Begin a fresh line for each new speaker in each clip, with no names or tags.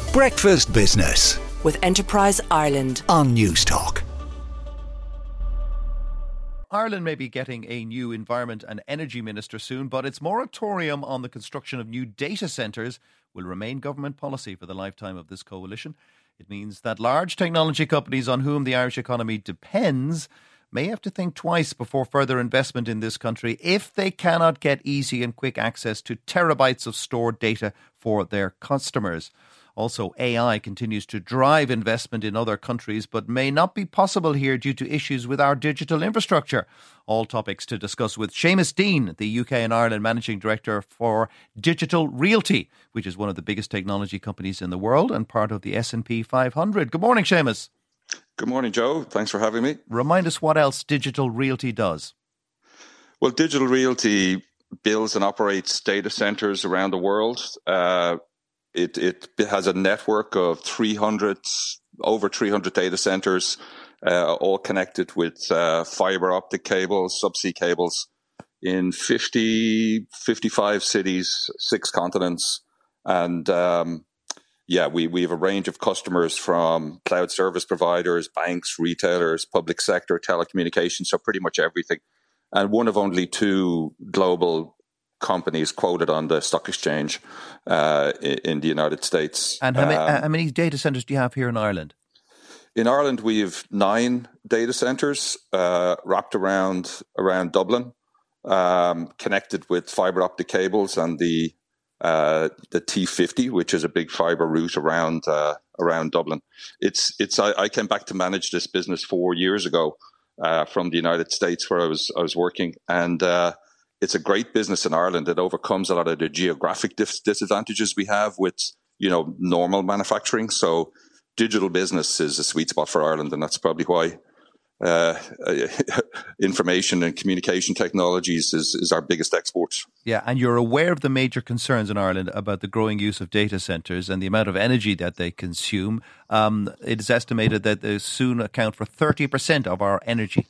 Breakfast Business
with Enterprise Ireland
on News Talk.
Ireland may be getting a new Environment and Energy Minister soon, but its moratorium on the construction of new data centres will remain government policy for the lifetime of this coalition. It means that large technology companies on whom the Irish economy depends may have to think twice before further investment in this country if they cannot get easy and quick access to terabytes of stored data for their customers. Also, AI continues to drive investment in other countries, but may not be possible here due to issues with our digital infrastructure. All topics to discuss with Seamus Dean, the UK and Ireland Managing Director for Digital Realty, which is one of the biggest technology companies in the world and part of the S&P 500. Good morning, Seamus.
Good morning, Joe. Thanks for having me.
Remind us what else Digital Realty does.
Well, Digital Realty builds and operates data centres around the world. It has a network of over 300 data centres, all connected with fibre optic cables, subsea cables in 55 cities, 6 continents. And we have a range of customers from cloud service providers, banks, retailers, public sector, telecommunications, so pretty much everything. And one of only 2 global companies quoted on the stock exchange in the United States.
And how many data centres do you have here in Ireland?
In Ireland, we have 9 data centres wrapped around Dublin, connected with fibre optic cables and the T50, which is a big fibre route around Dublin. I came back to manage this business 4 years ago from the United States, where I was working, and it's a great business in Ireland. It overcomes a lot of the geographic disadvantages we have with, normal manufacturing. So digital business is a sweet spot for Ireland, and that's probably why information and communication technologies is our biggest export.
Yeah, and you're aware of the major concerns in Ireland about the growing use of data centres and the amount of energy that they consume. It is estimated that they soon account for 30% of our energy.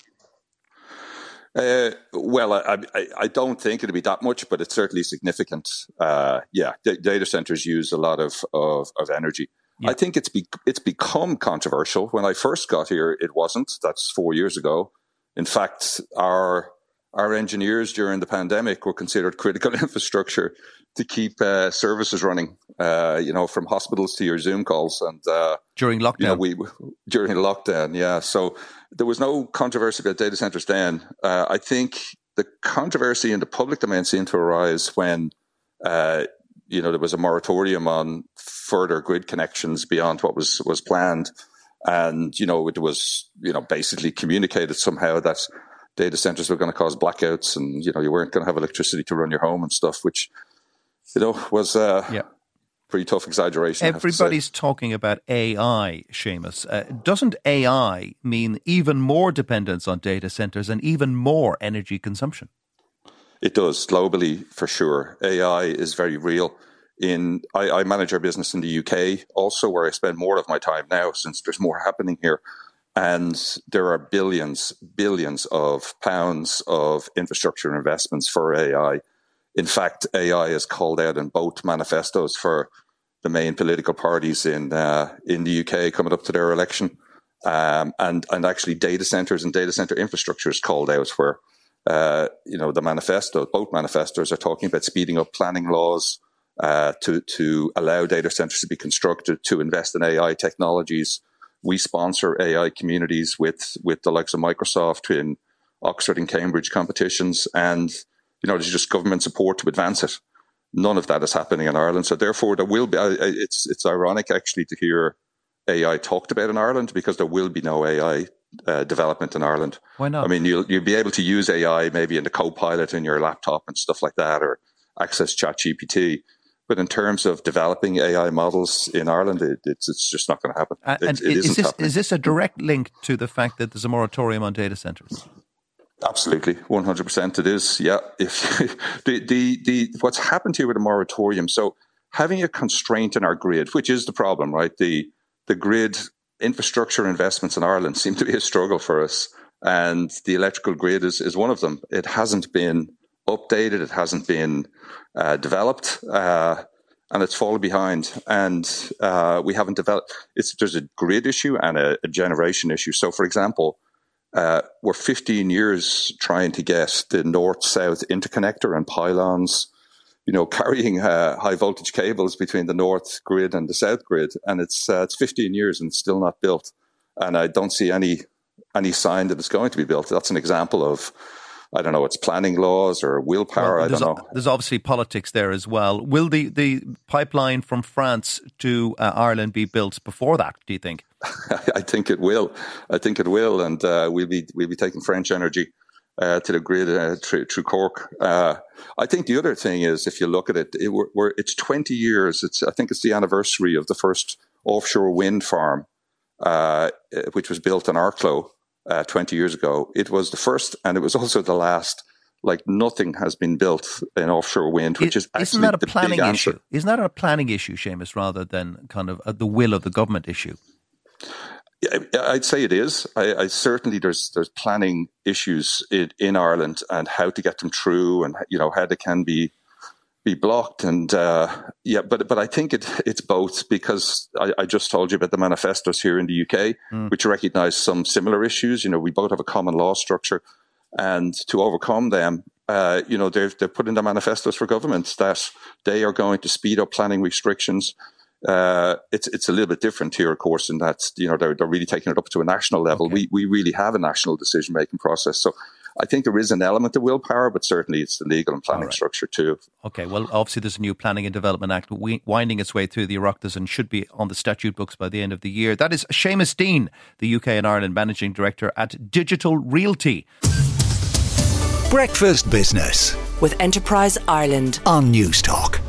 I don't think it'll be that much, but it's certainly significant. Data centers use a lot of energy. Yeah. I think it's become controversial. When I first got here, it wasn't. That's 4 years ago. In fact, our engineers during the pandemic were considered critical infrastructure to keep services running. From hospitals to your Zoom calls and
during lockdown.
During lockdown, yeah. So there was no controversy about data centers then. I think the controversy in the public domain seemed to arise when there was a moratorium on further grid connections beyond what was planned, and it was basically communicated somehow that data centers were going to cause blackouts, and you weren't going to have electricity to run your home and stuff, which was pretty tough exaggeration.
Everybody's talking about AI, Seamus. Doesn't AI mean even more dependence on data centres and even more energy consumption?
It does, globally, for sure. AI is very real. I manage our business in the UK also, where I spend more of my time now since there's more happening here. And there are billions of pounds of infrastructure investments for AI. In fact, AI is called out in both manifestos for the main political parties in the UK coming up to their election. And actually data centres and data centre infrastructure is called out where, both manifestos are talking about speeding up planning laws to allow data centres to be constructed, to invest in AI technologies. We sponsor AI communities with the likes of Microsoft in Oxford and Cambridge competitions, and there's just government support to advance it. None of that is happening in Ireland, so therefore there will be. It's ironic actually to hear AI talked about in Ireland, because there will be no AI development in Ireland.
Why not?
I mean, you'll be able to use AI maybe in the Copilot in your laptop and stuff like that, or access ChatGPT. But in terms of developing AI models in Ireland, it's just not going to happen.
Is this a direct link to the fact that there's a moratorium on data centres?
Absolutely, 100% it is. Yeah, if what's happened here with the moratorium, so having a constraint in our grid, which is the problem, right? The grid infrastructure investments in Ireland seem to be a struggle for us, and the electrical grid is one of them. It hasn't been updated, it hasn't been developed, and it's fallen behind. And we haven't developed. There's a grid issue and a generation issue. So, for example, we're 15 years trying to get the north-south interconnector and pylons, carrying high voltage cables between the north grid and the south grid, and it's 15 years and it's still not built. And I don't see any sign that it's going to be built. That's an example of, I don't know, it's planning laws or willpower.
Well,
I don't know.
There's obviously politics there as well. Will the pipeline from France to Ireland be built before that, do you think?
I think it will. And we'll be taking French energy to the grid through Cork. I think the other thing is, if you look at it, it's 20 years. I think it's the anniversary of the first offshore wind farm, which was built in Arklow 20 years ago. It was the first, and it was also the last. Like, nothing has been built in offshore wind, which is actually
isn't that a
the
planning
big answer.
issue? Isn't that a planning issue, Seamus, rather than kind of the will of the government issue?
Yeah, I'd say it is. I certainly there's planning issues in Ireland, and how to get them through, and how they can be blocked, and but I think it's both, because I just told you about the manifestos here in the UK, which recognise some similar issues. We both have a common law structure, and to overcome them, they've put in the manifestos for governments that they are going to speed up planning restrictions. It's a little bit different here, of course, in that they're really taking it up to a national level. Okay. We really have a national decision making process, so I think there is an element of willpower, but certainly it's the legal and planning structure too. Okay,
well, obviously there's a new Planning and Development Act winding its way through the Oireachtas and should be on the statute books by the end of the year. That is Seamus Dean, the UK and Ireland Managing Director at Digital Realty.
Breakfast Business
with Enterprise Ireland
on Newstalk.